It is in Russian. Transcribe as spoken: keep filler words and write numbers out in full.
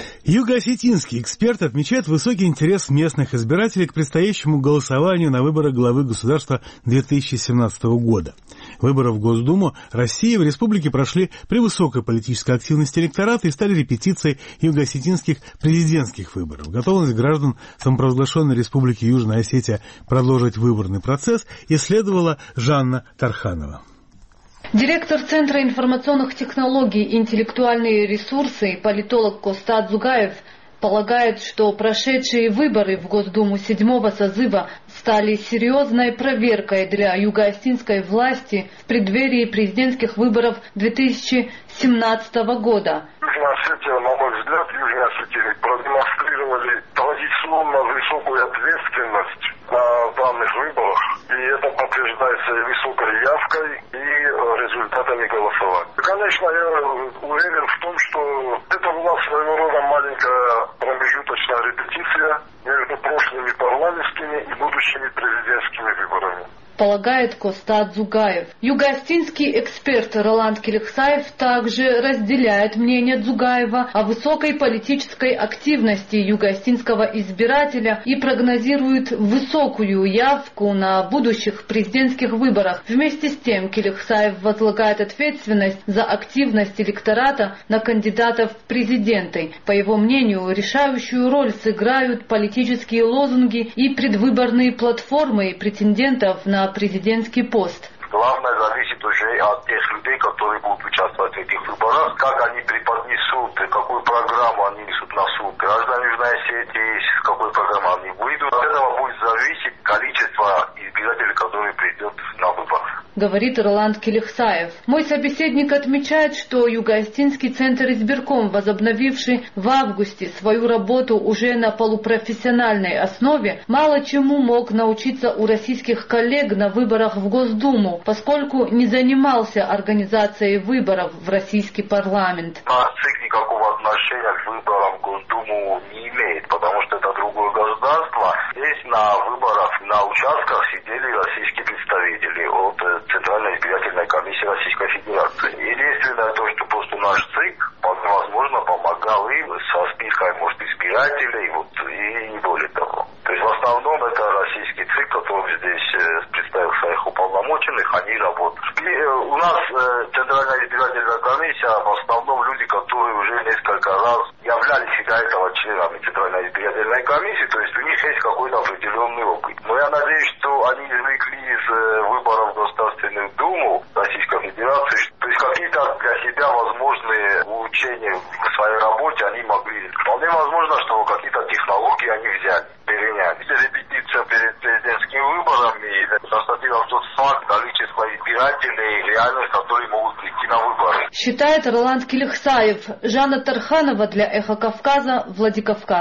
Юго-осетинский эксперт отмечает высокий интерес местных избирателей к предстоящему голосованию на выборах главы государства две тысячи семнадцатого года. Выборы в Госдуму России в республике прошли при высокой политической активности электората и стали репетицией юго-осетинских президентских выборов. Готовность граждан самопровозглашенной республики Южная Осетия продолжить выборный процесс исследовала Жанна Тарханова. Директор Центра информационных технологий и интеллектуальные ресурсы, политолог Костад Зугаев, полагает, что прошедшие выборы в Госдуму седьмого созыва стали серьезной проверкой для юго-осетинской власти в преддверии президентских выборов две тысячи семнадцатого года. Южная Осетия, на мой взгляд, Южные Осетии продемонстрировали традиционно высокую ответственность на данных выборах, и это подтверждается и высокой явкой, и результатами голосования. Конечно, я уверен в том, что это была своего рода маленькая промежуточная репетиция между прошлыми парламентскими и будущими президентскими выборами, полагает Костад Зугаев. Юго-осетинский эксперт Роланд Келихсаев также разделяет мнение Зугаева о высокой политической активности юго-осетинского избирателя и прогнозирует высокую явку на будущих президентских выборах. Вместе с тем Келихсаев возлагает ответственность за активность электората на кандидатов в президенты. По его мнению, решающую роль сыграют политические лозунги и предвыборные платформы претендентов на президентский пост. Главное зависит уже от тех людей, которые будут участвовать в этих выборах, как они преподнесут, какую программу они несут на суд граждан Южной Осетии, с какой программой они выйдут. От этого будет зависеть количество избирателей, которые придут на выборы, говорит Роланд Келихсаев. Мой собеседник отмечает, что Юго-Осетинский центр избирком, возобновивший в августе свою работу уже на полупрофессиональной основе, мало чему мог научиться у российских коллег на выборах в Госдуму, поскольку не занимался организацией выборов в российский парламент. А ЦИК никакого отношения к выборам в Госдуму не имеет, потому что это другое государство. Здесь на выборах, на участках сидели российские представители от Центральной избирательной комиссии Российской Федерации. Единственное то, что просто наш ЦИК, возможно, помогал им со списком, может, избирателей, вот, и не более того. То есть в основном это российский ЦИК, который здесь представил своих уполномоченных, они работают. И у нас Центральная избирательная комиссия в основном люди, которые уже несколько раз являлись до этого членами Центральной избирательной комиссии, то есть у них есть какой-то определенный опыт. Но я надеюсь, что они извлекли из выборов в Государственную Думу Российской Федерации, то есть какие-то для себя возможные улучшения в своей работе они могли. Вполне возможно, что какие-то технологии они взяли, переняли. Репетиция перед президентскими выборами констатировала тот факт количества избирателей реальных, которые могут прийти на выборы. Считает Роланд Келихсаев. Жанна Тарханова для Эхо Кавказа, Владикавказ.